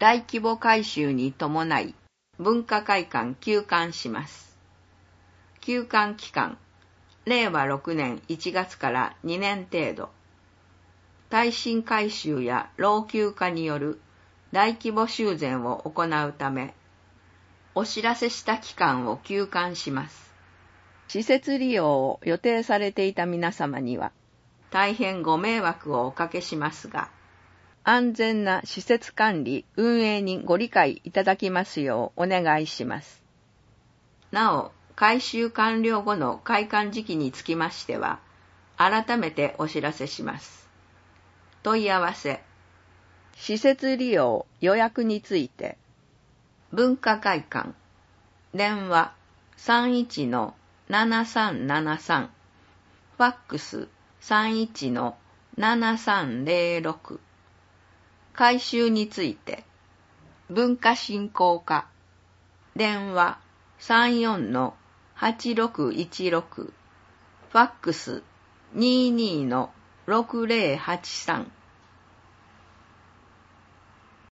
大規模改修に伴い文化会館休館します。休館期間、令和6年1月から2年程度。耐震改修や老朽化による大規模修繕を行うため、お知らせした期間を休館します。施設利用を予定されていた皆様には、大変ご迷惑をおかけしますが、安全な施設管理・運営にご理解いただきますようお願いします。なお、改修完了後の開館時期につきましては、改めてお知らせします。問い合わせ、施設利用予約について、文化会館、電話31-7373、ファックス31-7306、改修について、文化振興課、電話34-8616、ファックス22-6083、